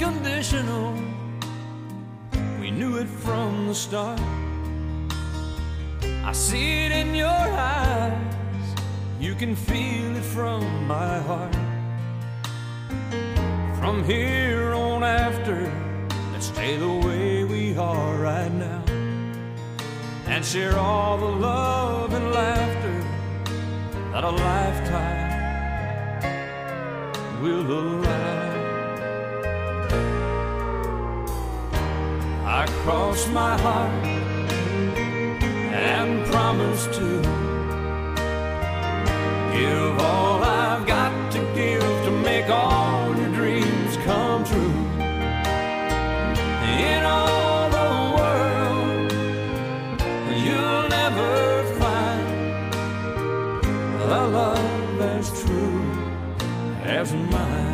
unconditional. We knew it from the start. I see it in your eyes. You can feel it from my heart. From here on after, let's stay the way we are right now, and share all the love and laughter that a lifetime will allow. I cross my heart and promise to give all I've got to give to make all your dreams come true. In all the world, you'll never find a love as true as mine.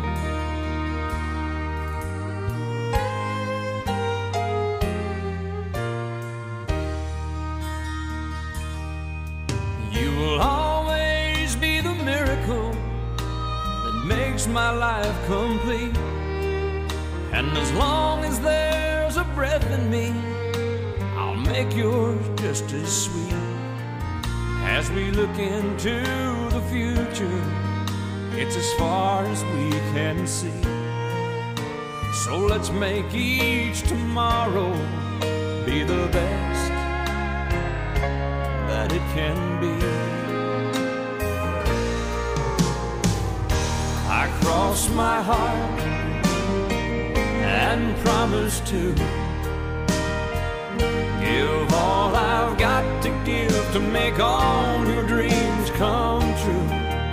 You will always be the miracle that makes my life complete. And as long as there's a breath in me, I'll make yours just as sweet. As we look into the future, it's as far as we can see. So let's make each tomorrow be the best that it can be. I cross my heart and promise to give all I've got to give to make all your dreams come true.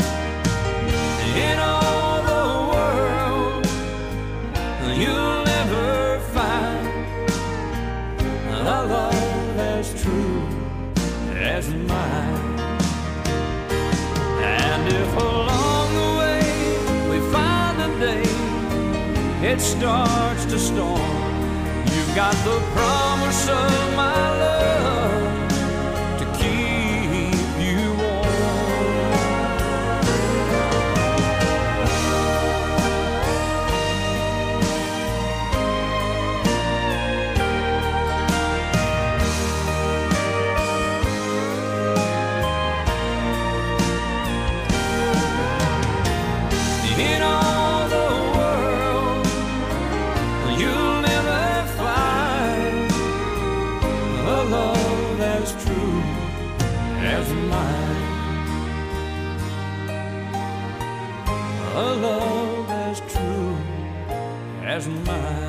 In all the world, you'll never find a love as true as mine. And if along the way we find a day it starts to storm, you've got the promise of my love to keep you warm. In all the world, you'll never find a love as true as mine. A love as true as mine.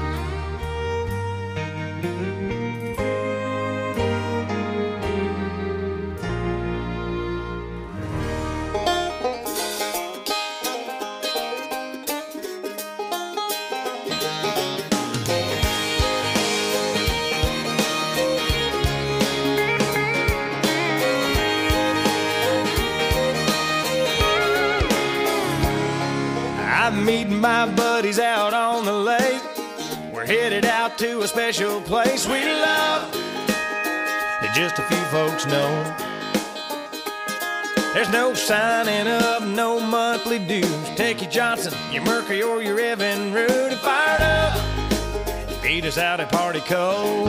I'm meeting my buddies out on the lake. We're headed out to a special place we love that just a few folks know. There's no signing up, no monthly dues. Take your Johnson, your Mercury, or your Evan Rudy. Fired up, beat us out at Party Cove.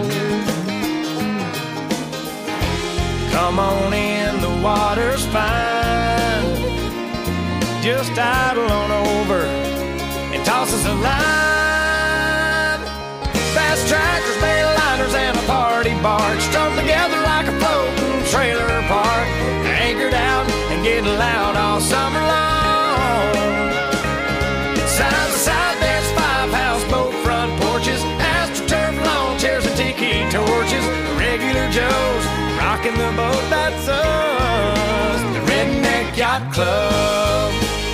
Come on in, the water's fine. Just idle on over and toss us a line. Fast tractors, mainliners, and a party barge strung together like a floating trailer park. Anchored out and getting loud all summer long. Side to side, there's 5 houseboat front porches, AstroTurf lawn chairs and tiki torches. Regular Joes rocking the boat, that's us, the Redneck Yacht Club.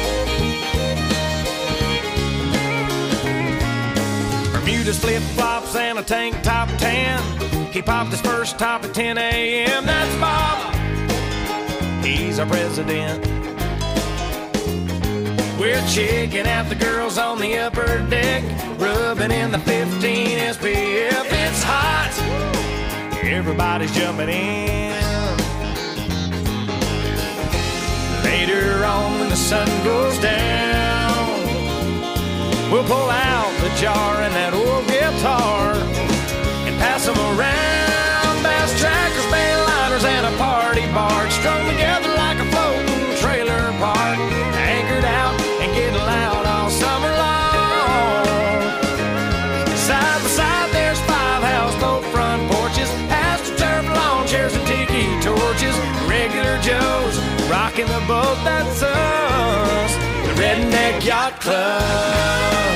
Bermuda's flip-flops and a tank top tan. He popped his first top at 10 a.m. That's Bob, he's our president. We're checking out the girls on the upper deck, rubbing in the 15 SPF. It's hot, everybody's jumping in. Later on when the sun goes down, we'll pull out the jar and that old guitar and pass them around. Bass trackers, bayliners, and a party barge strung together like a floating trailer park, anchored out and getting loud all summer long. Side by side there's 5 houseboat front porches, astroturf lawn chairs and tiki torches, regular Joes rocking the boat that's us, the Redneck Yacht Club.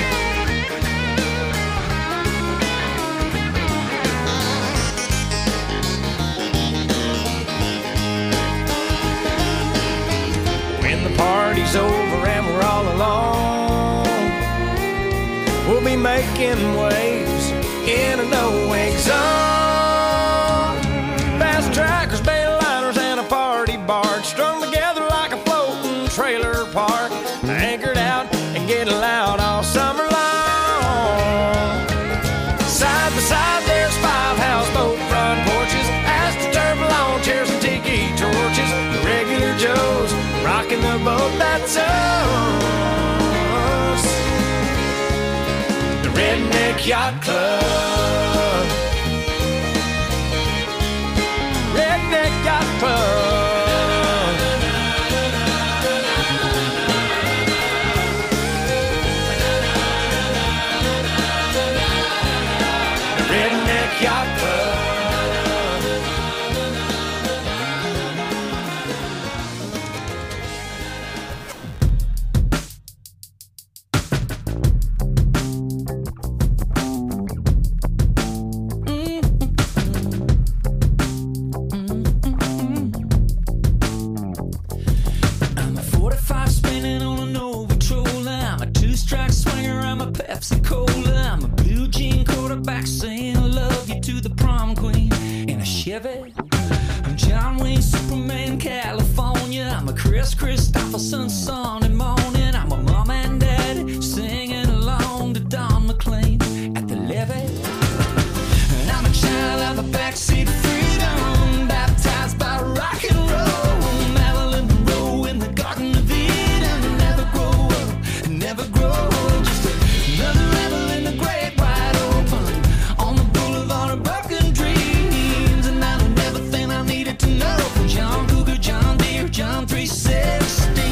When the party's over and we're all alone, we'll be making waves in a no-wake zone. Fast trackers, bayliners, and a party barge strung together like a floating trailer park, anchored out and getting loud all summer long. Side by side there's 5 houseboat front porches, astroturf lawn chairs and tiki torches, the regular Joes rocking the boat that's us, the Redneck Yacht Club. Redneck Yacht Club. The Redneck Yacht Club. Pepsi Cola, I'm a blue jean quarterback saying I love you to the prom queen in a Chevy. I'm John Wayne, Superman, California. I'm a Chris Christopherson, Sunday morning. I'm a mom and dad singing along to Don McLean at the levee. And I'm a child of a backseat freedom, baptized by rock and roll. Marilyn Monroe in the Garden of Eden. Never grow up, never grow old. Another rebel in the great wide open on the boulevard of broken dreams. And I learned everything I needed to know from John Cougar, John Deere, John 316.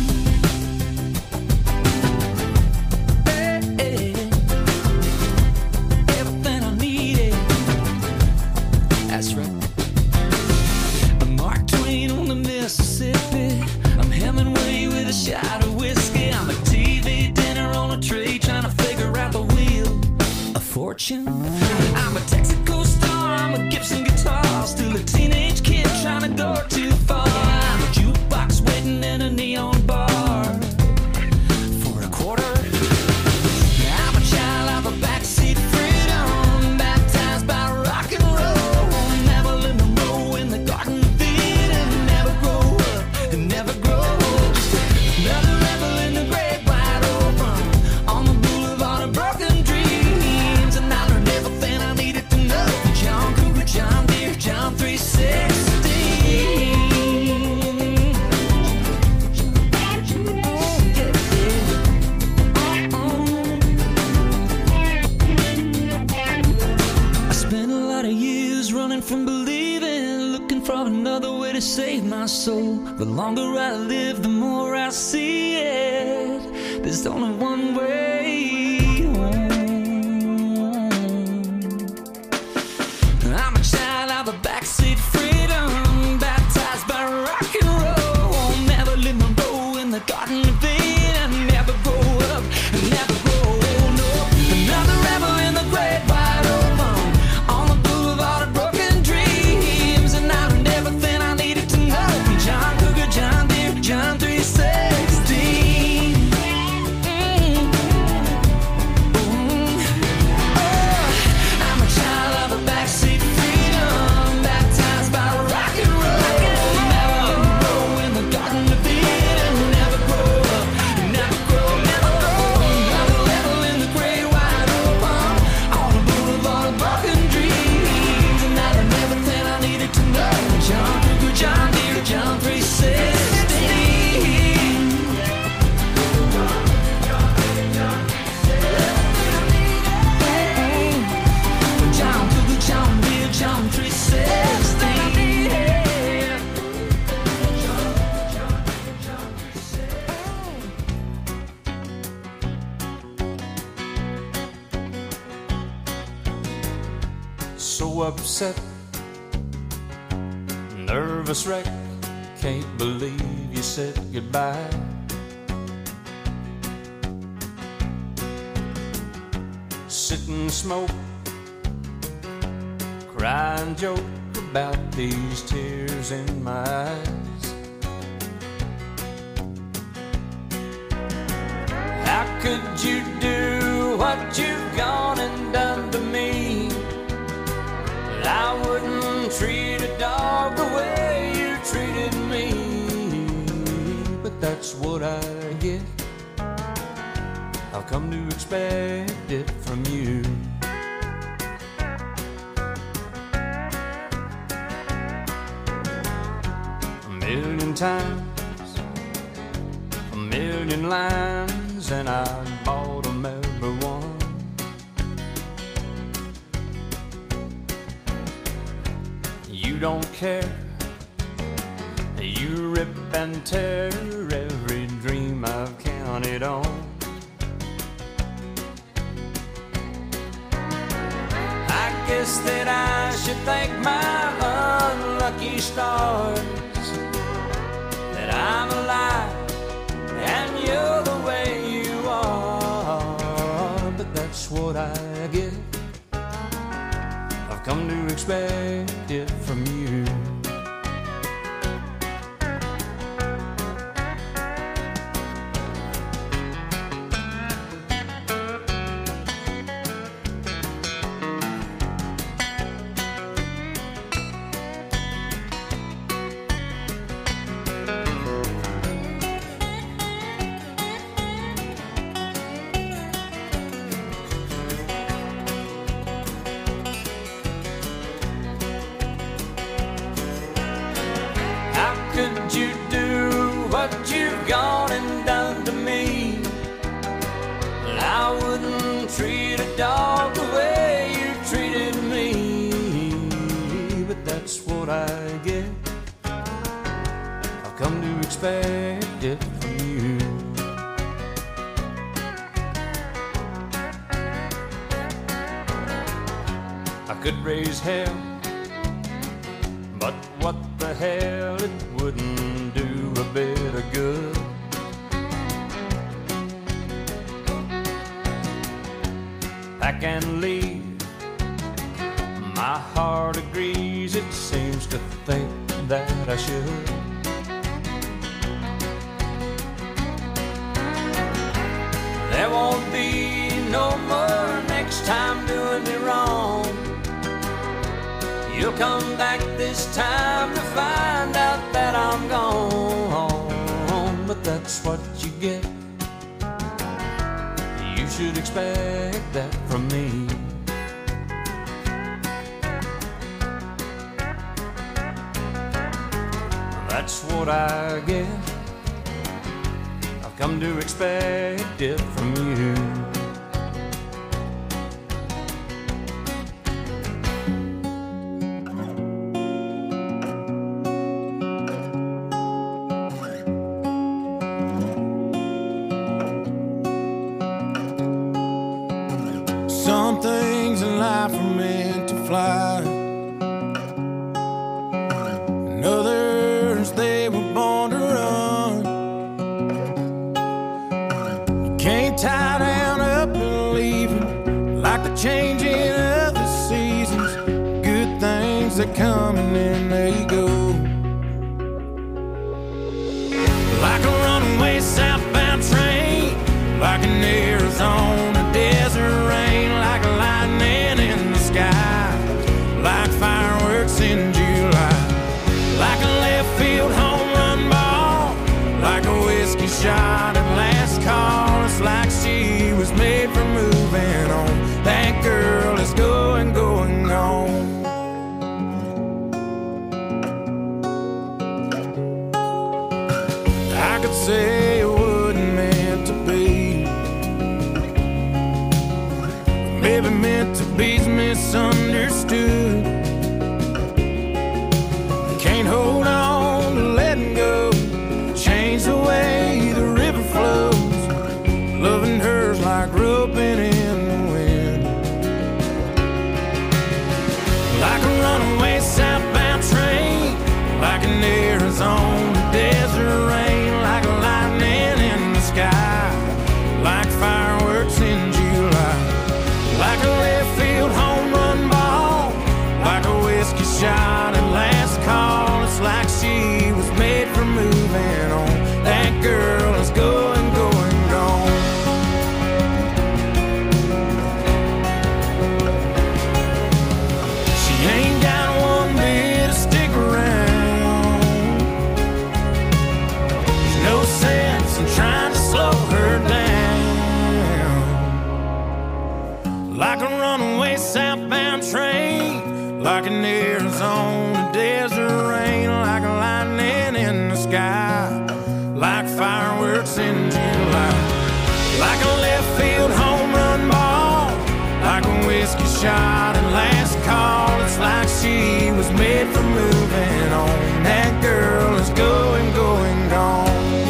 Hey, hey. Everything I needed. That's right. I'm Mark Twain on the Mississippi. I'm Hemingway with a shot of whiskey. I'm a TV dinner on a tray trying to figure out the wheel of fortune. I'm a Texaco star, I'm a Gibson guitar, still a teenage kid trying to go too far. I'm a jukebox waiting in a neon bar for a quarter. I'm a child of a backseat freedom, baptized by rock and roll. Marilyn Monroe in the Garden of Eden. Never grow up and never grow old. Just another rebel in the great wide open on the boulevard of broken dreams. And I learned everything I needed to know from John Cougar, John Deere, John 316. I spent a lot of years running from believing, looking for another way to save my soul. The longer I live, the more I see it. There's only one way home. I'm a child of a backseat freedom, baptized by rock and roll. Marilyn Monroe in the Garden of Eden. Never grow up, never grow old. No, another rebel in the great wide open on the boulevard of broken dreams. And I learned everything I needed to know from John Cougar, John Deere, John 316. upset, nervous wreck, can't believe you said goodbye. Sit and smoke, cry and joke about these tears in my eyes. How could you do what you've gone and done to me? I wouldn't treat a dog the way you treated me. But that's what I get. I've come to expect it from you. A million times, a million lines, and I bought them every one. You don't care, you rip and tear every dream I've counted on. I guess that I should thank my unlucky stars that I'm alive and you're the way you are. But that's what I get. I've come to expect it from you. Could you do what you've gone and done to me? I wouldn't treat a dog the way you treated me. But that's what I get. I've come to expect it from you. I could raise hell, but what the hell, it wouldn't do a bit of good. Pack and leave, my heart agrees, it seems to think that I should. There won't be no more next time doing me wrong. You'll come back this time to find out that I'm gone. But that's what you get. You should expect that from me. That's what I get. I've come to expect it from you. Some things in life are meant to fly, and others they were born to run. You can't tie down up and leave it, like the changing of the seasons. Good things that come and then they go, like a runaway southbound train, like an Arizona desert rain, like lightning in the sky, like fireworks in July, like a left field home run ball, like a whiskey shot at last call. It's like she was made for moving on. That girl is going, going on. I could say it wasn't meant to be, maybe meant to be's misunderstood. Can't hold on to letting go, change the way the river flows. Loving her's like roping in the wind, like a shot and last call. It's like she was made for moving on. That girl is going, going, gone.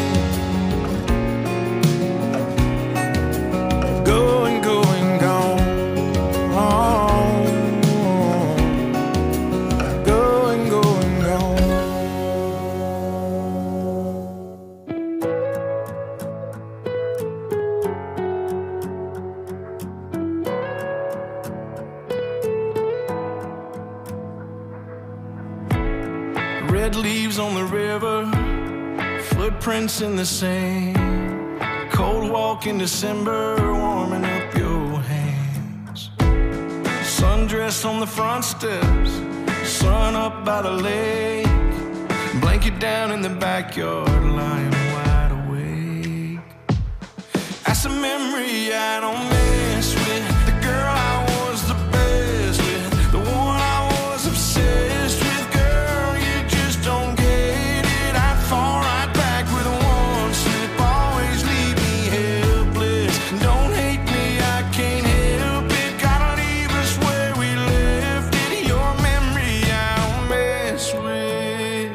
Going, going, gone. Going, going, gone. Red leaves on the river, footprints in the sand. Cold walk in December, warming up your hands. Sundress on the front steps, sun up by the lake. Blanket down in the backyard, lying wide awake. That's a memory I don't mess with. The girl I was the best with, the one I was obsessed with. Girl, you just don't get it. I'd fall right back with one slip. Always leave me helpless. Don't hate me, I can't help it. Gotta leave us where we left it. Your memory I don't mess with.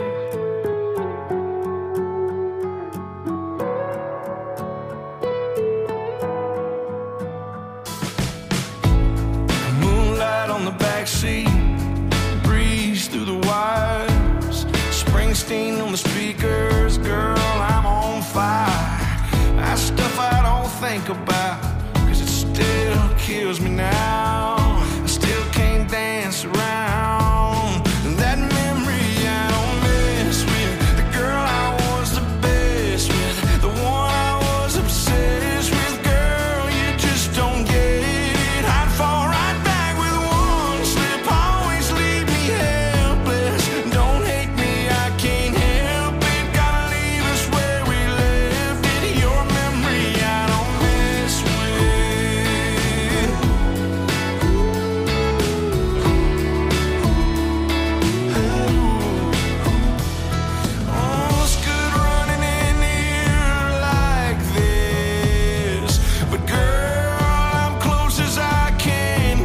Moonlight on the backseat, breeze through the wires. Springsteen on the speakers, girl, I'm on fire. That stuff I don't think about, 'cause it still kills me now. I still can't dance around that memory I don't mess with. The girl I was the best with, the one I was obsessed with. Girl, you just don't get it. I'd fall right back with one slip. Always leave me helpless. Don't hate me, I can't help it. Gotta leave us where we left it. Your memory I don't mess with. Oh, it's good running in here like this, but girl, I'm close as I can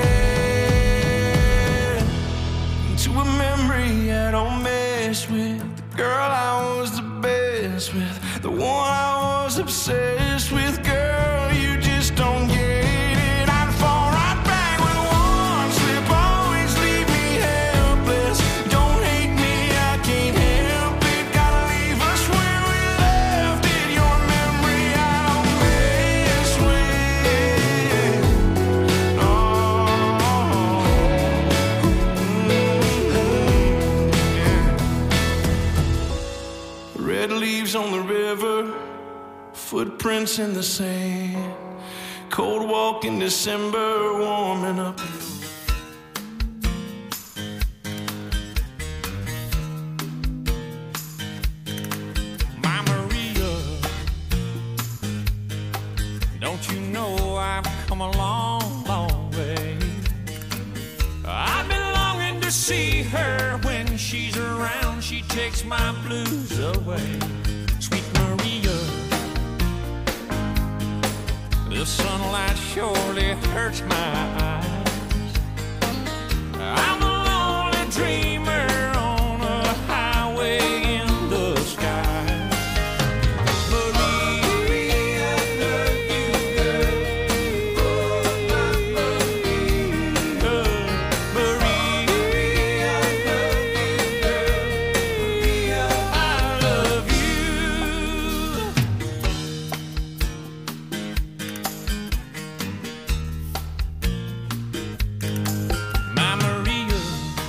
get to a memory I don't mess with. The girl I was the best with, the one I was obsessed with. Girl, you just don't get it. I'd fall right back with one slip. Always leave me helpless. Don't hate me, I can't help it. Gotta leave us where we left it. Your memory I don't mess with. Red leaves on the river, footprints in the sand. Cold walk in December, warming up. My Maria, don't you know I've come a long, long way? I've been longing to see her. When she's around, she takes my blues away. Sweet Maria, the sunlight surely hurts my eyes. I'm a lonely dreamer on a highway in the sky. Maria, I love you, girl. Maria, I love you, girl. I love you. My Maria,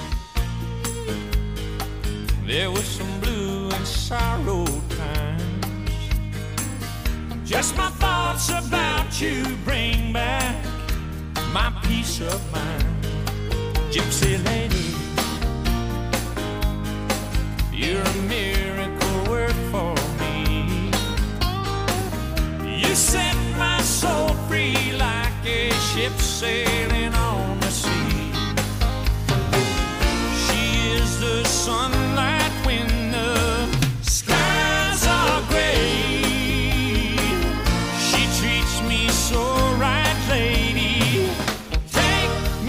there was some blue and sorrow times. Just my thoughts about you bring back my peace of mind. Gypsy lady, you're a miracle work for me. You set my soul free like a ship sailing on the sea. She is the sunlight when the skies are gray. She treats me so right, lady. Take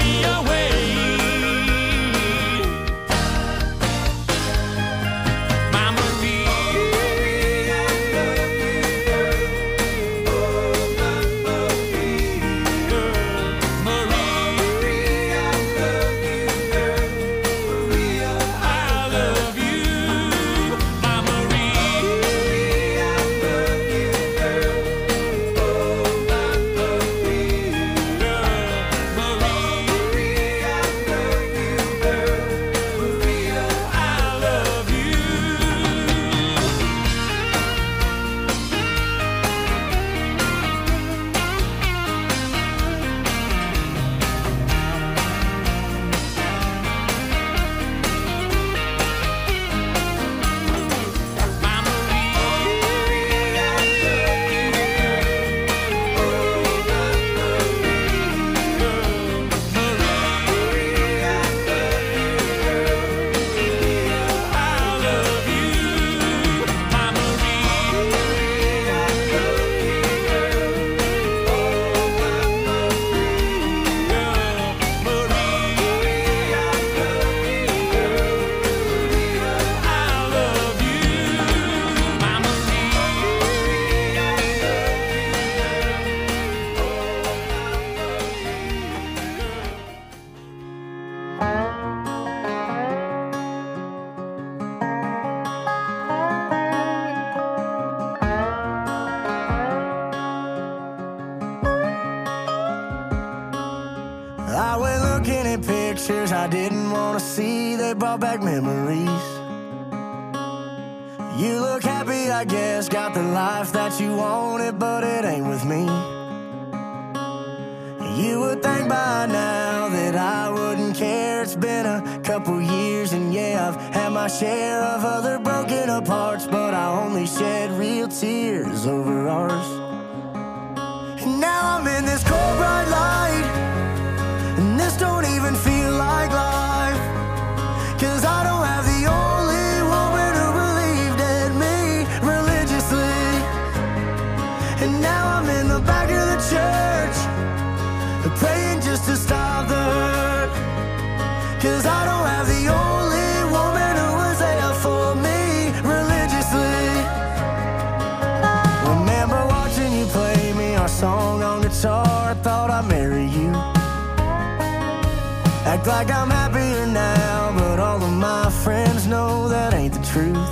pictures I didn't want to see, they brought back memories. You look happy, I guess, got the life that you wanted, but it ain't with me. You would think by now that I wouldn't care. It's been a couple years, and yeah, I've had my share of other broken up hearts, but I only shed real tears over ours. And now I'm in this cold bright light, and this don't even feel like life, 'cause I don't have the only woman who believed in me religiously. And now I'm in the back of the church, praying just to stop the hurt, 'cause I don't have the only woman who was there for me religiously. Remember watching you play me our song on guitar, I thought I'd marry you. Act like I'm happier now, but all of my friends know that ain't the truth.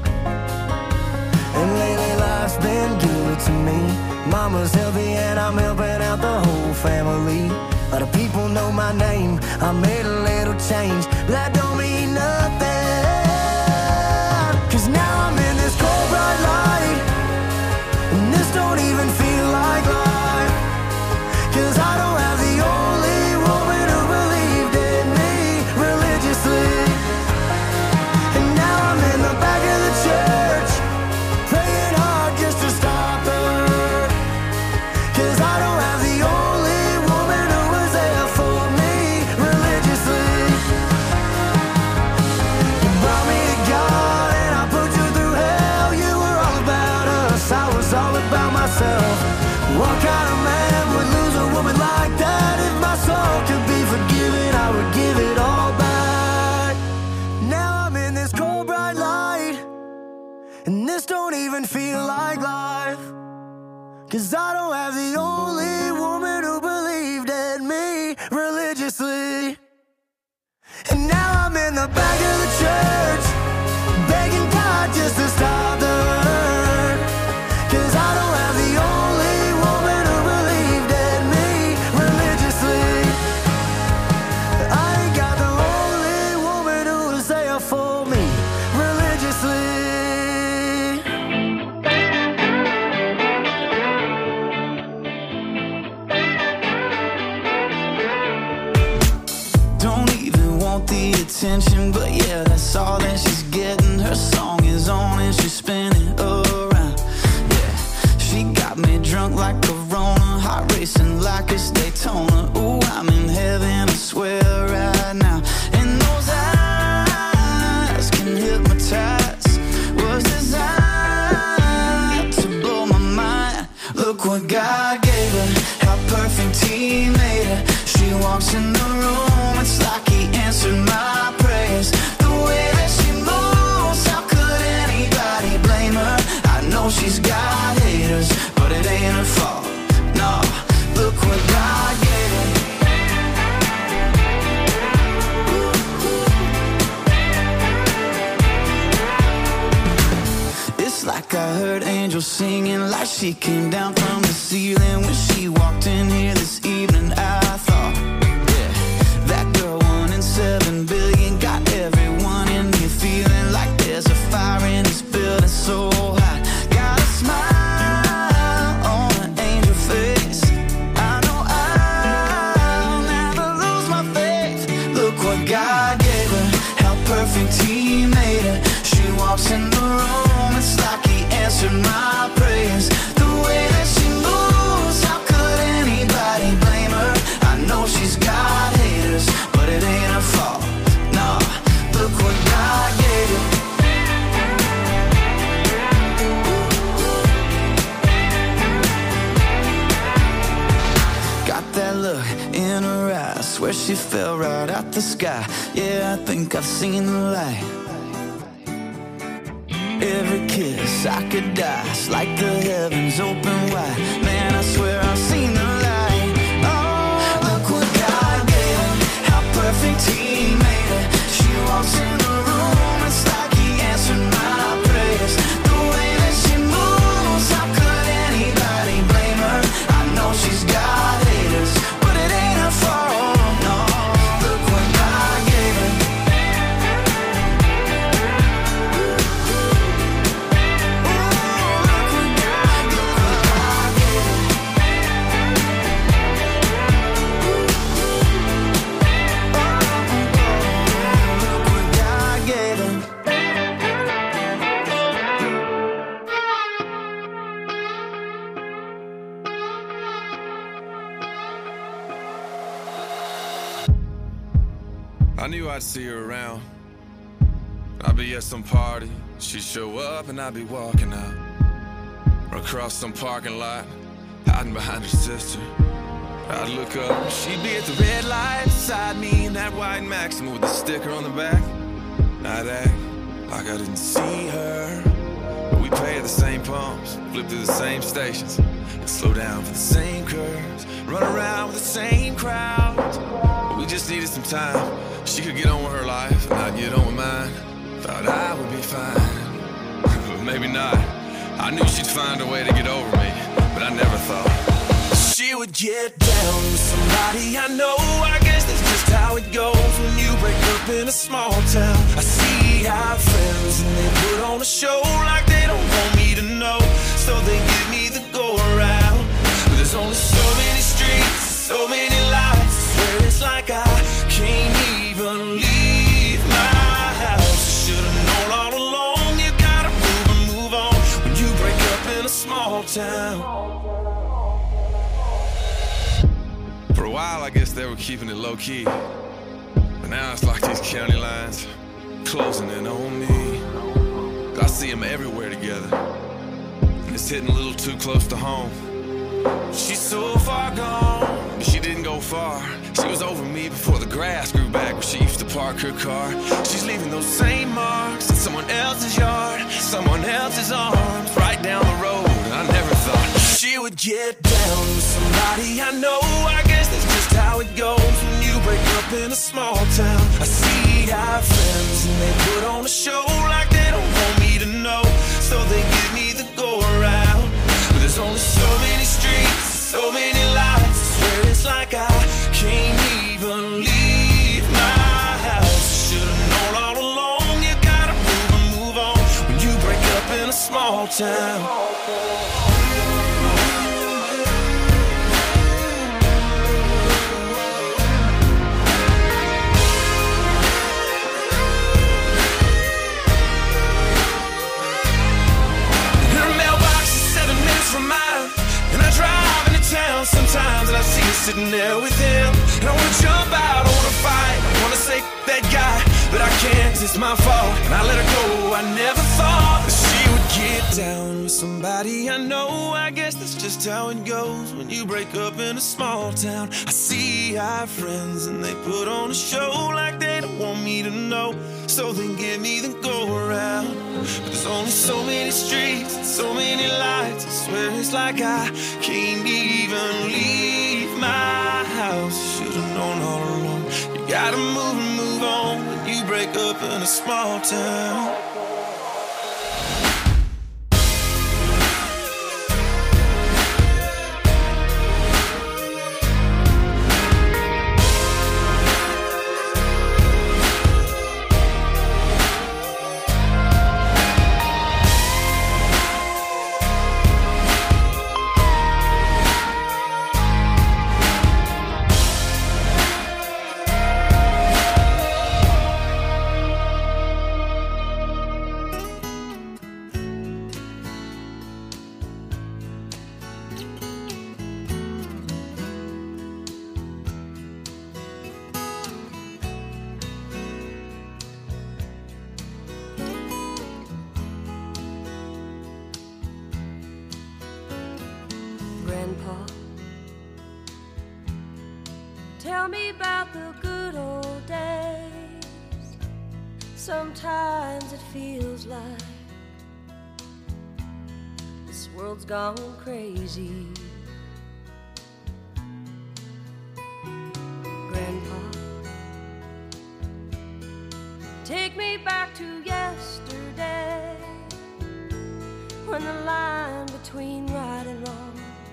And lately life's been good to me. Mama's healthy and I'm helping out the whole family. A lot of people know my name, I made a little change, but that don't mean nothing, 'cause now I'm in this cold bright light, and this don't even feel like life, 'cause I don't have the only woman who believed in me religiously. And now I'm in the back of the church, praying hard just to stop the hurt, 'cause I don't have the only woman who was there for me religiously. You brought me to God and I put you through hell. You were all about us, I was all about myself. What kind of man would lose a woman like that? If my soul could be forgiven, I would give it all back. Now I'm in this cold bright light, and this don't even feel like life, 'cause I don't have the only woman who believed in me religiously. And now I'm in the back of the church, begging God just to stop the hurt, 'cause I don't have the only woman who believed in me religiously. I ain't got the only woman who was there for me religiously. Don't even want the attention, but yeah, that's all that she's getting. Her song is on and she's spinning around. Yeah, she got me drunk like Corona, heart racing like it's Daytona. Ooh, I'm in heaven, I swear right now. And those eyes can hypnotize, was designed to blow my mind. Look what God gave her, how perfect He made her. She walks in the room, it's like He answered my prayers. The way that she moves, how could anybody blame her? I know she's got haters, but it ain't her fault. No, look what God gave her. It's like I heard angels singing, like she came down from the ceiling when she walked in here this evening. I thought, yeah, that girl 1 in 7 billion got everyone in here feeling like there's a fire in this building so hot. Got a smile on an angel face. I know I'll never lose my faith. Look what God gave her, how perfect He made her. She walks in the room, it's like He answered my prayers. The way that she moves, how could anybody blame her? I know she's got haters, but it ain't her fault. No, look what God gave her. Got that look in her eyes, swear she fell right out the sky. Yeah, I think I've seen the light. Every kiss I could die, it's like the heavens open wide. Man, I swear I've seen the light. Oh, look what God gave her, how perfect He made her. She walks in the room, it's like He answered my prayers. The way that she moves, how could anybody blame her? I know she's got haters, but it ain't her fault. No, look what God I knew I'd see her around. I'd be at some party, she'd show up and I'd be walking out. Or across some parking lot, hiding behind her sister. I'd look up, she'd be at the red light beside me in that white Maxima with the sticker on the back. I'd act like I didn't see her, but we pay at the same pumps, flip through the same stations, and slow down for the same curves, run around with the same crowds. But we just needed some time. She could get on with her life, and I'd get on with mine. Thought I would be fine, but maybe not. I knew she'd find a way to get over me, but I never thought she would get down with somebody I know. I guess that's just how it goes when you break up in a small town. I see our friends and they put on a show like they don't want me to know, so they give me the go around. But there's only so many streets, so many lights, I swear it's like I can't even leave my house. Should've known all along, you gotta move and move on when you break up in a small town. For a while, I guess they were keeping it low-key, but now it's like these county lines closing in on me. I see them everywhere together, and it's hitting a little too close to home. She's so far gone, but she didn't go far. She was over me before the grass grew back where she used to park her car. She's leaving those same marks in someone else's yard, someone else's arms, right down the road. And I never thought she would get down with somebody I know. I guess that's just how it goes when you break up in a small town. I see our friends and they put on a show like they don't want me to know, so they give me the go around. But there's only so many streets, so many lights, I swear it's like I can't even leave my house. Should've known all along, you gotta move and move on when you break up in a small town. Sometimes and I see you sitting there with him, and I wanna jump out, I wanna fight, I wanna say that guy, but I can't 'cause it's my fault, and I let her go. I never thought that she would get down with somebody I know. I guess that's just how it goes when you break up in a small town. I see our friends and they put on a show like they don't want me to know, so they give me the go around. But there's only so many streets and so many lights, I swear it's like I can't even leave my house. Should've known all along, you gotta move and move on when you break up in a small town. Grandpa, tell me about the good old days. Sometimes it feels like this world's gone crazy. Grandpa, take me back to yesterday, when the line between right and wrong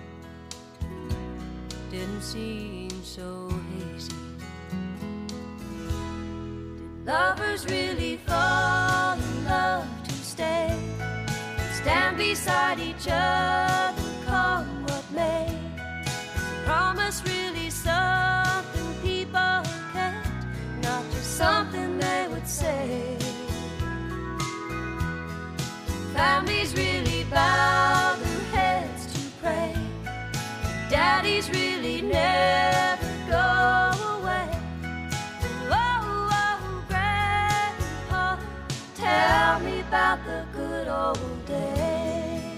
didn't seem so hazy. Did lovers really fall in love to stay, stand beside each other, come what may? Is promise really something people can't, not just something they would say? Families really bow their heads to pray, daddies really never go away. Oh, tell me about the good old days.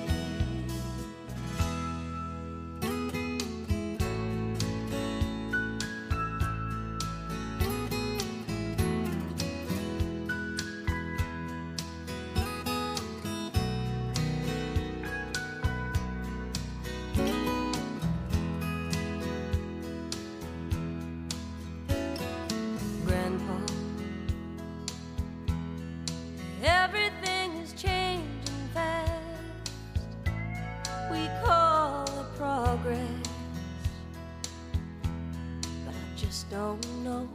Everything is changing fast. We call it progress, but I just don't know.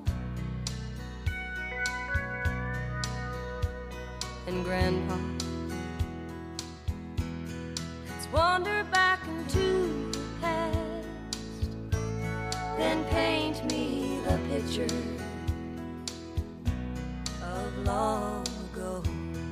And Grandpa, let's wander back into the past, then paint me the picture of long ago.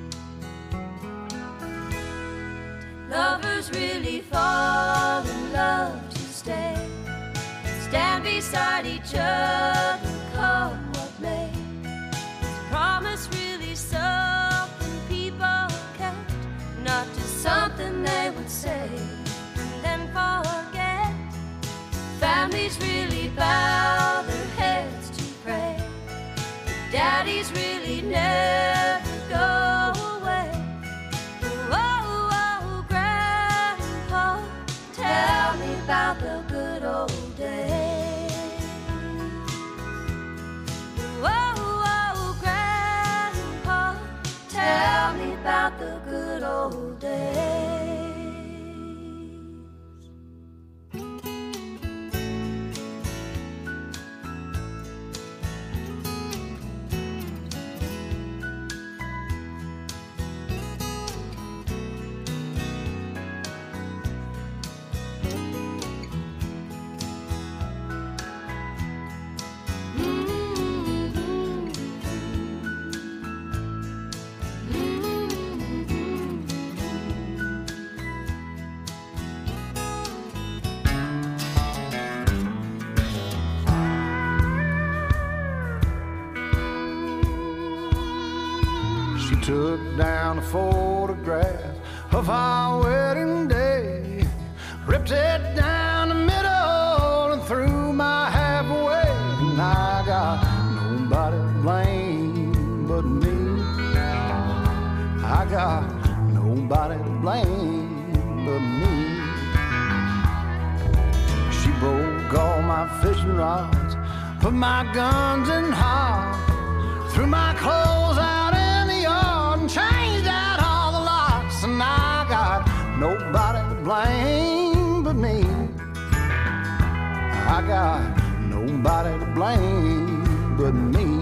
Lovers really fall in love to stay, stand beside each other, come what may. Is promise really something people kept, not just something they would say and then forget? Families really bow their heads to pray, daddies really never go away. Tell me about the good old days. Whoa, whoa, Grandpa, tell me about the good old days. Took down a photograph of our wedding day, ripped it down the middle and threw my half away. And I got nobody to blame but me. I got nobody to blame but me. She broke all my fishing rods, put my guns in hide, threw my clothes out in the yard and changed out all the locks. And I got nobody to blame but me. I got nobody to blame but me.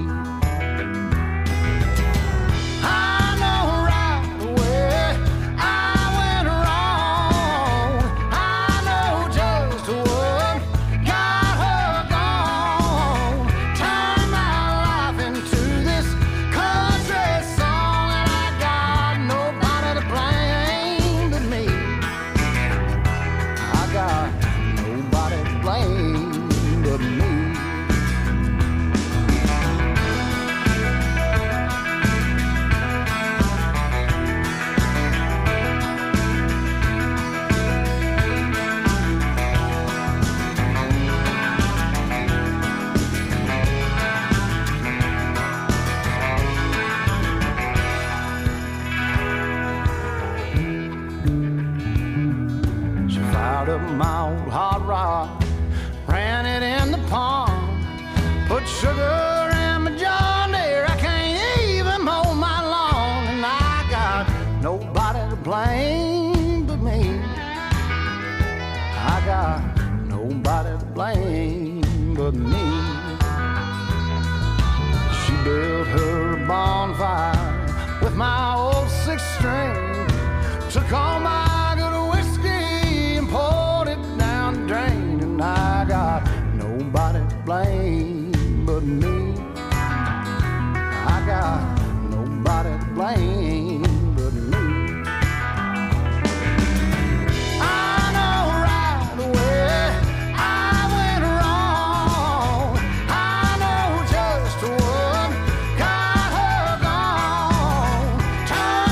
I know right away I went wrong. I know just what got her gone. Turned my life into this country song, and I got nobody to blame but me. I got nobody to blame but me. She fired up my old hot rod, ran it in the pond, put sugar in my John Deere. I can't even mow my lawn, and I got nobody to blame but me. I got nobody to blame but me. She built her a bonfire with my old six string, took all my good whiskey and poured it down the drain, and I got nobody to blame but me. I got nobody to blame but me. I know right away I went wrong. I know just what got her gone. Turned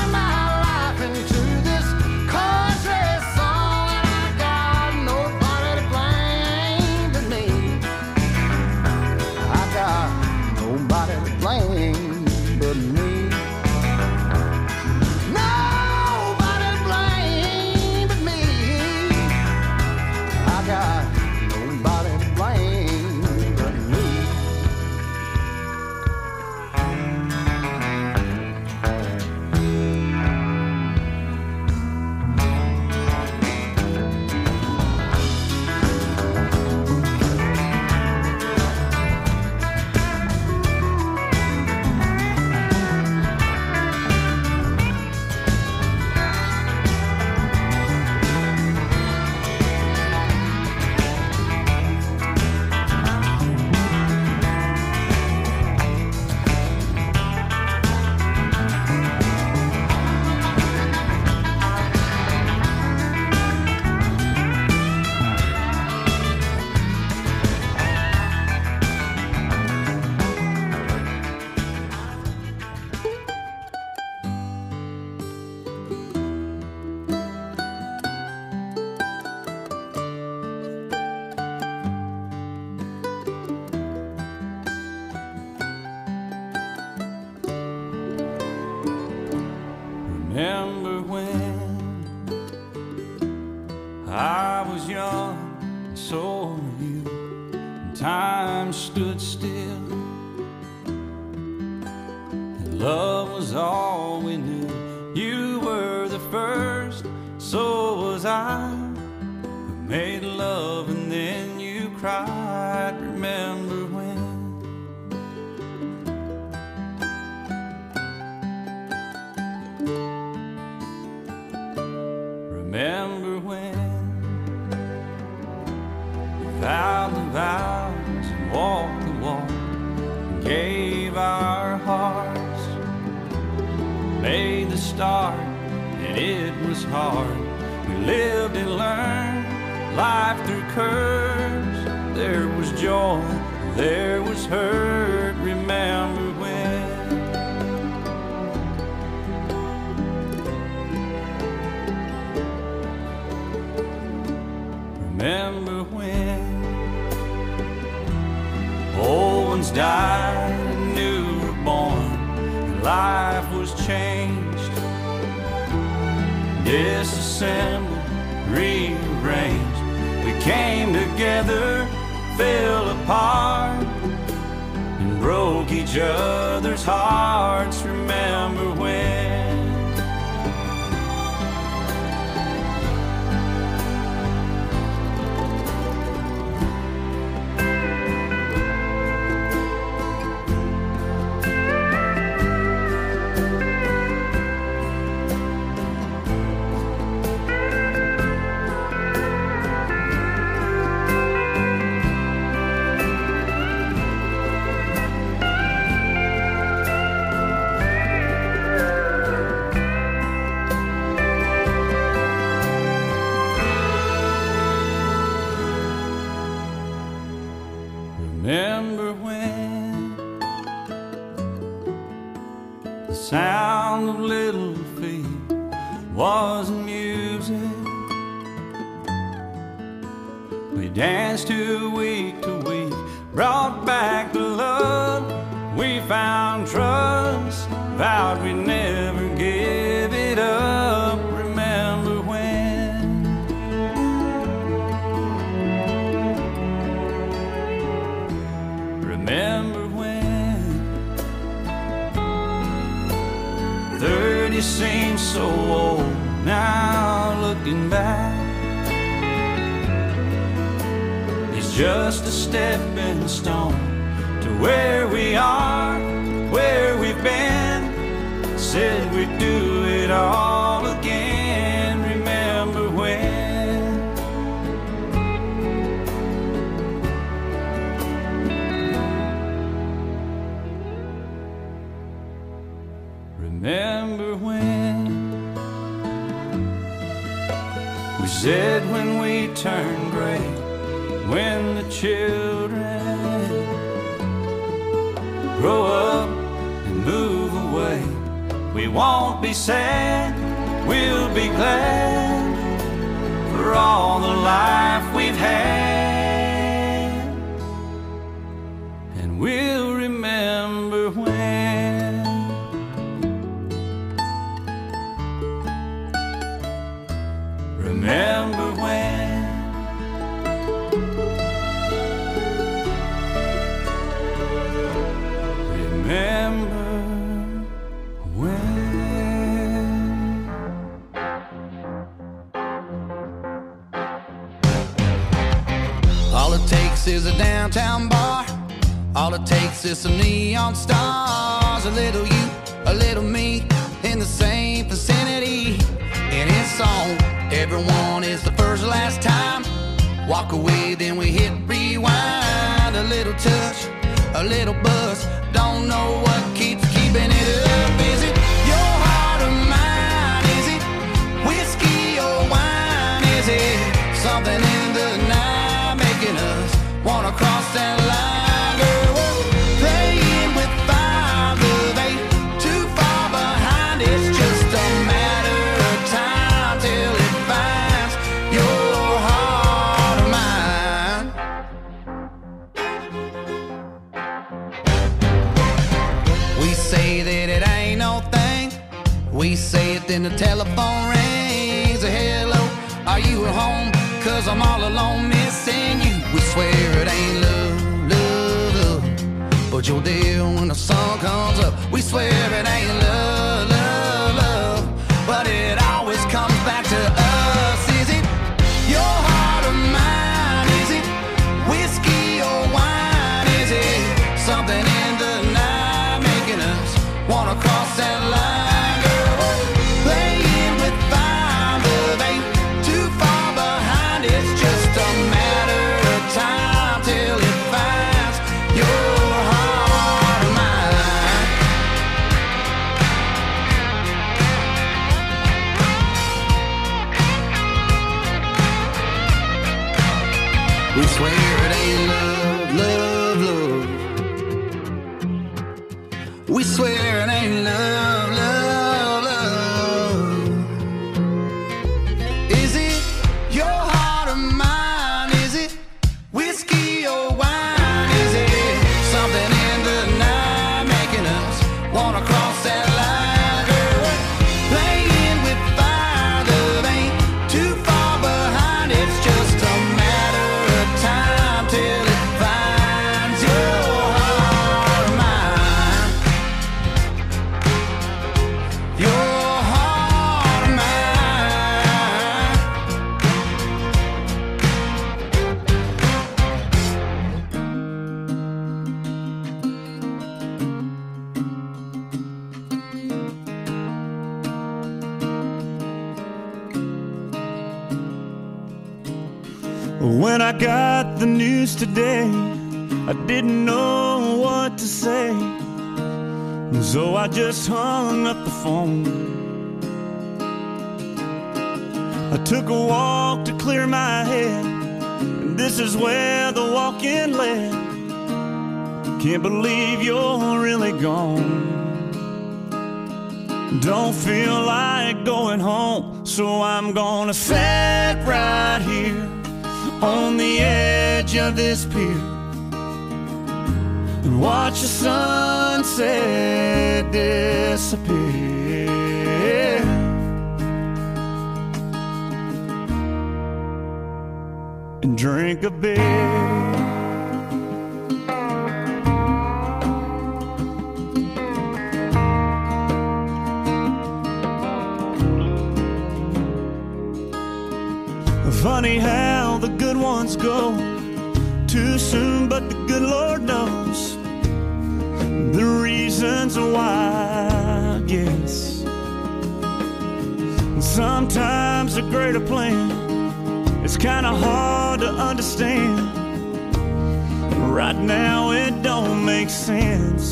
Remember when I was young, and so were you, and time stood still, and love was all we knew. You were the first, so was I, who made love and then you cried. Remember when? Remember when we vowed the vows and walked the walk and gave our hearts, made the start and it was hard. We lived and learned life through curves. There was joy, there was hurt. Remember when? Remember when old ones died and new were born, and life was changed, disassembled, rearranged. We came together, fell apart, and broke each other's hearts. Remember when? Remember when the sound of little feet was music? We danced to week, brought back the love. We found trust, vowed we'd never give it up. Remember when? Remember when 30 seems so old now, looking back. It's just a stepping stone to where we are, where we've been. Said we'd do it all again. Remember when? Remember when we said when we turn gray, when the children grow up and move away, we won't be sad, we'll be glad for all the life we've had, and we'll remember when. Remember when? Remember when? All it takes is a downtown bar. All it takes is some neon stars. A little you, a little me, in the same vicinity. And it's on. Everyone is the first last time. Walk away, then we hit rewind. A little touch, a little buzz. Don't know what keeps keeping it up. Is it your heart or mine? Is it whiskey or wine? Is it something in the night making us wanna cross that line? Girl, we're playing with fire, love ain't too far behind. It's just a matter of time till it finds your heart or mine. We say it, then the telephone rings. Hello, are you at home? 'Cause I'm all alone missing you. We swear it ain't love, love, love, but you're there when the sun comes up. We swear it ain't love, love, love, but it always comes back to us. Is it your heart or mine? Is it whiskey or wine? Is it something in the night making us wanna cross that line? Girl, playing with fire, love ain't too far behind. It's just a matter of time till it finds your heart or mine. We swear it ain't love, love, love. We swear it ain't love, love, love. Is it your heart or mine? Is it whiskey or wine? Is it something in the night making us wanna cross that line? Girl, playing with fire, love ain't too far behind. It's just a matter of time till it finds your heart or mine. Your heart or mine. When I got the news today, I didn't know what to say, so I just hung up the phone. I took a walk to clear my head, and this is where the walk-in led. Can't believe you're really gone. Don't feel like going home, so I'm gonna sit right here on the edge of this pier and watch the sunset disappear. And drink a beer. Funny how the good ones go too soon, but the good Lord knows the reasons why, I guess. Sometimes a greater plan is kind of hard to understand. Right now it don't make sense.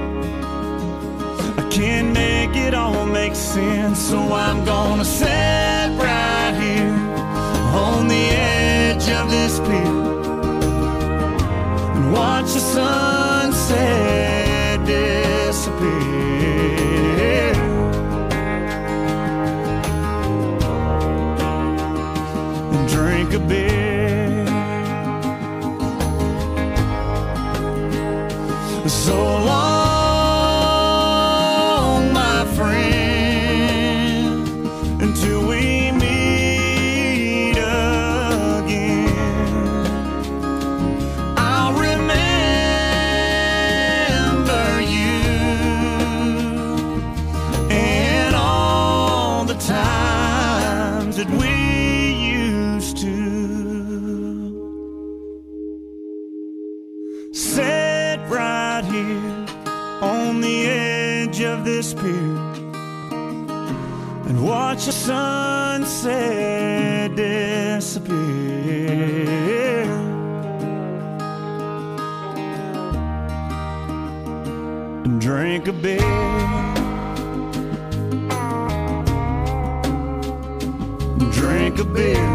I can't make it all make sense, so I'm gonna sit right here on the edge of this pier and watch the sunset disappear. And drink a beer. So long, my friend, until we meet again. I'll remember you and all the times that we used to sit right here on the edge of this pier and watch the sunset disappear. And drink a beer. Drink a beer.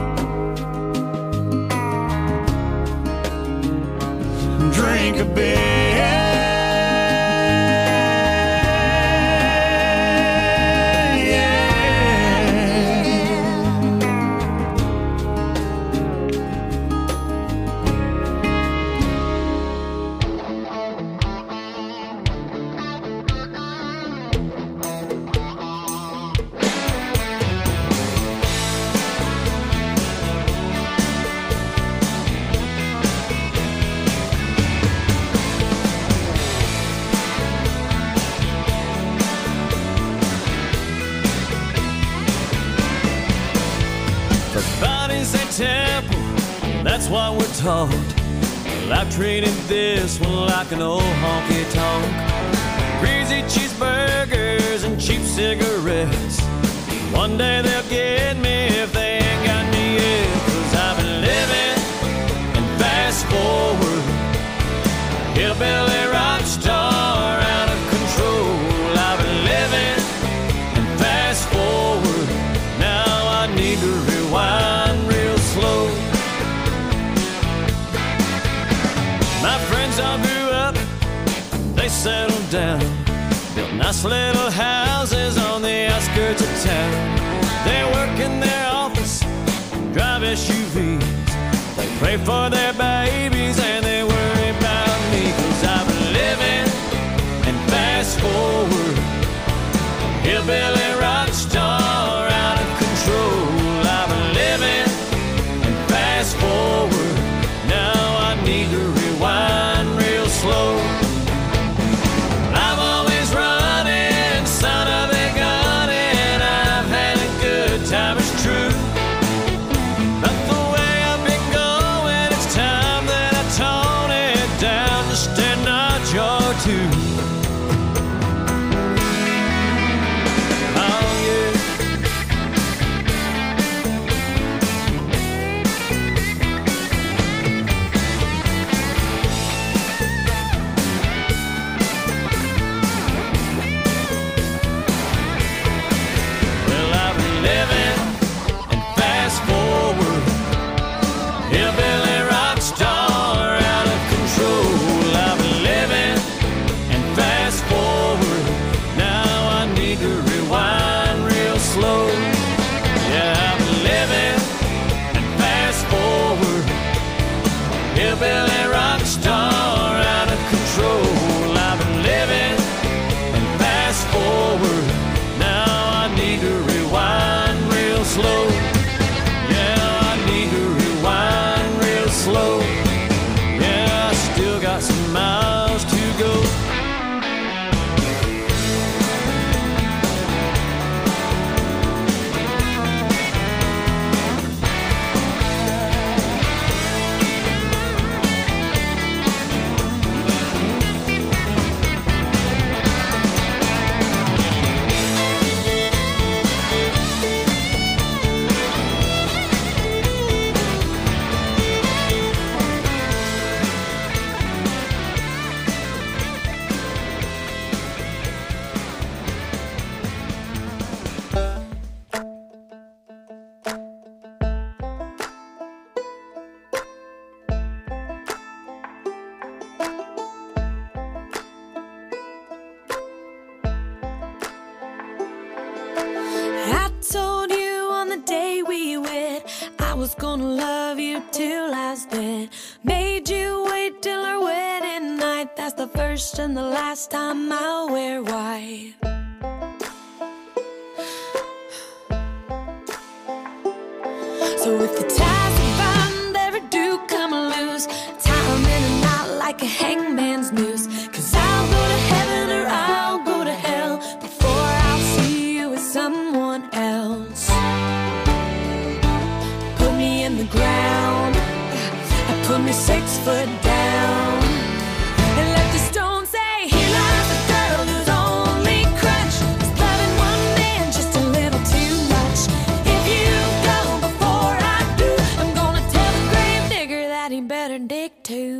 Drink a beer. The body's a temple, that's what we're taught. Well, I've treated this one like an old honky-tonk. Greasy cheeseburgers and cheap cigarettes. One day they'll get me if they ain't got me yet. 'Cause I've been living and fast forward, hillbilly rock star out of control. I've been living and fast forward, now I need to rewind real slow. My friends all grew up, they settled down, built nice little houses on the outskirts of town. They work in their office, drive SUVs, they pray for their babies and they worry about me. 'Cause I've been living and fast forward, hillbilly rock star out of control. I've been living and fast forward, now I need to rewind real slow. I'm always running, son of a gun, and I've had a good time, it's true. But the way I've been going, it's time that I tone it down just a notch or two. Oh yeah. Well, I've been living and fast forward, hillbilly rock star out of control. I've been living and fast forward, now I need to rewind real slow. Yeah, I've been living and fast forward, hillbilly rock star out of control. I've been living and fast forward, now I need to rewind real slow. Yeah, I need to rewind real slow. Yeah, I still got some miles to go. I told you on the day we wed, I was gonna love you till I was dead. Made you wait till our wedding night, that's the first and the last time I'll wear white. So if the ties are bound ever do come loose, tie 'em in a knot like a hangman's noose. 'Cause I'll go to heaven or I'll go to hell before I'll see you with someone else. Put me in the ground, put me 6 foot down, and let the stone say, here lies a girl whose only crutch is loving one man just a little too much. If you go before I do, I'm gonna tell the grave digger that he better dig too.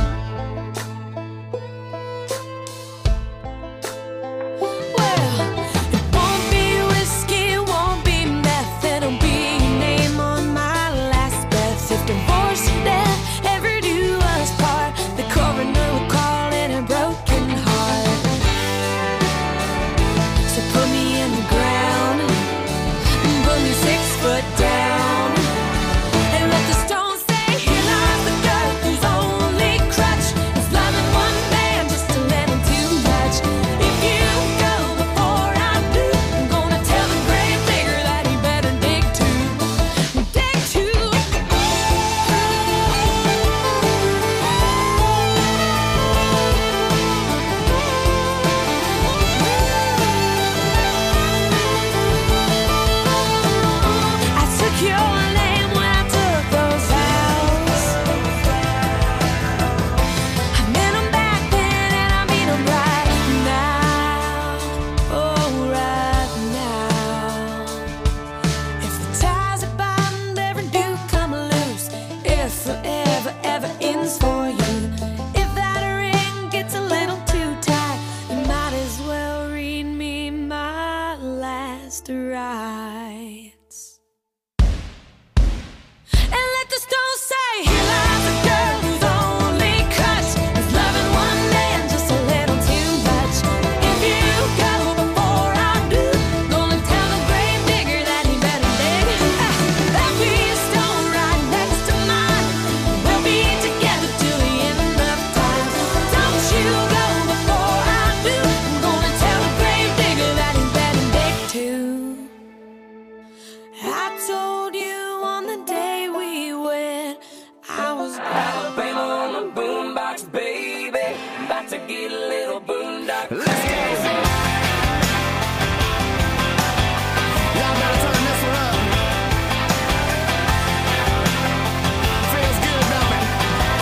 Well, it won't be whiskey, it won't be meth, it'll be your name on my last breath. If divorce or death ever do us the rights. And let the stones say, here lies a girl whose only crutch is loving one man just a little too much. If you go before I do, gonna tell the grave digger that he better dig. There'll be a stone right next to mine. We'll be together till the end of time. Don't you go before I do, I'm gonna tell the grave digger that he better dig too. I told you on the day we went, I was Alabama on the boombox, baby. About to get a little boondock. Let's go. Y'all better turn this one up. Feels good, don't it?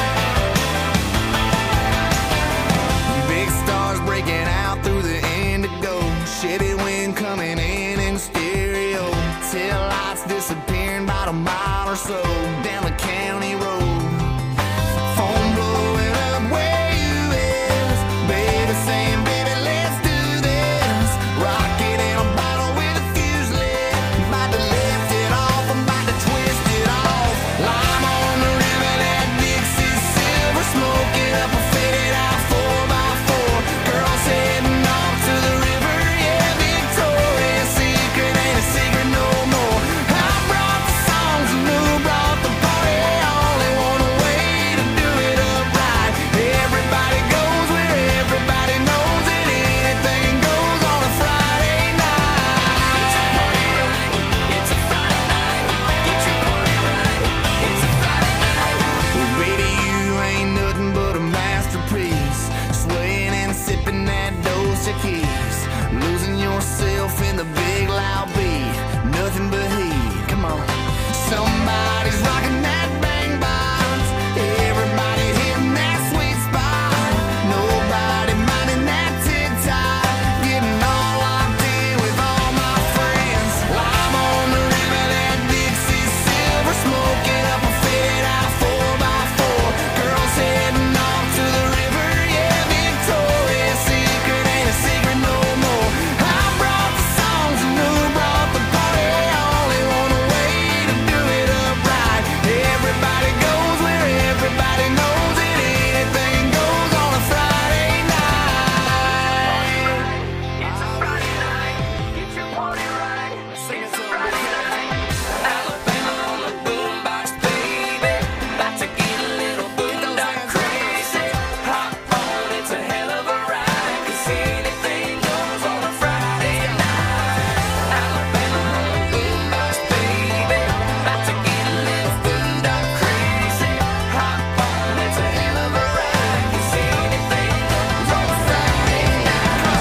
Big stars breaking out through the indigo. Shitty wind coming in stereo. Tail lights disappearing about a mile or so down the county road. Phone blowing up where you is. Baby saying, baby, let's do this. Rocket in a bottle with a fuse lit. About to lift it off, I'm about to twist it off. Lime on the river, that Dixie silver. Smoking up a faded out 4x4. Girls heading off to the river, yeah, Victoria's Secret ain't a secret no more. I brought the songs and who brought the party. Only one way to do it up right. Everybody goes where everybody knows it. Anything goes on a Friday night. It's a Friday night. Get your party right. It's a Friday night. Well, baby, you ain't nothing but a masterpiece. Swaying and sipping that Dos Equis. Losing yourself in the big loud beat. Nothing but heat. Come on. Somebody's rocking that bang box. Everybody hitting that sweet spot. Nobody minding that tick-tock. Getting all locked in with all my friends. Lime on the river, that Dixie silver. Smoking up a faded out 4x4. Girls heading off to the river, yeah, Victoria's Secret ain't a secret no more. I brought the songs and who brought the party. Only one way to do it up right. Everybody goes where everybody knows it. Anything goes on a Friday night. It's a Friday night. Get your party right. Sing it Friday night. Alabama on the boombox, baby. About to get a little boondock crazy. Hop on, it's a hell of a ride. 'Cause anything goes on a Friday night. Alabama on the boombox, baby. About to get a little boondock crazy. Hop on, it's a hell of a ride. 'Cause anything goes on a Friday night.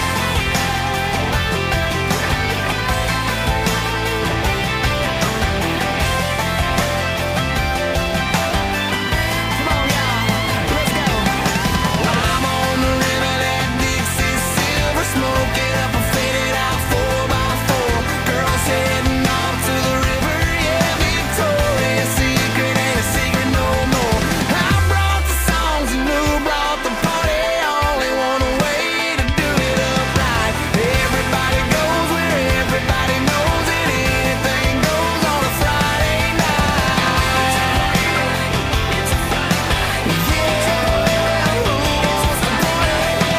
Come on, y'all. Let's go. Lime on the river, that Dixie silver. Smoking up a faded out 4x4. Girls heading off to the river, yeah, Victoria's Secret ain't a secret no more. I brought the songs and who brought the party. Only one way to do it up right. Everybody goes where everybody knows it. Anything goes on a Friday night. It's a Friday night. Yeah, who wants to party?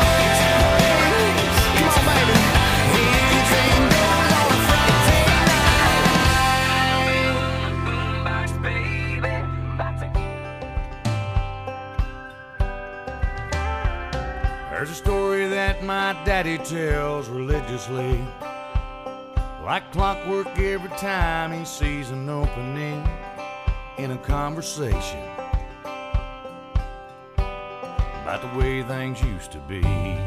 Come on, baby. Anything goes on a Friday night. Boombox, baby. About to get There's a story that my daddy tells religiously, like clockwork every time he sees an opening in a conversation about the way things used to be.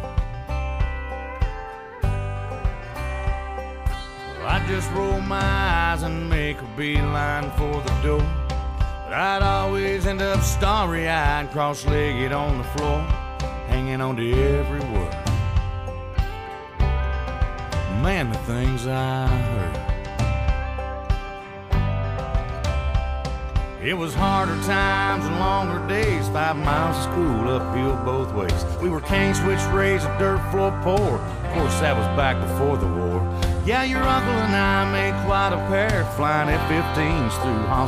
Well, I just roll my eyes and make a beeline for the door, but I'd always end up starry-eyed, cross-legged on the floor, hanging on to every word. Man, the things I heard. It was harder times and longer days, 5 miles of school uphill both ways. We were cane switch raised, a dirt floor poor. Of course, that was back before the war. Yeah, your uncle and I made quite a pair, flying F-15s through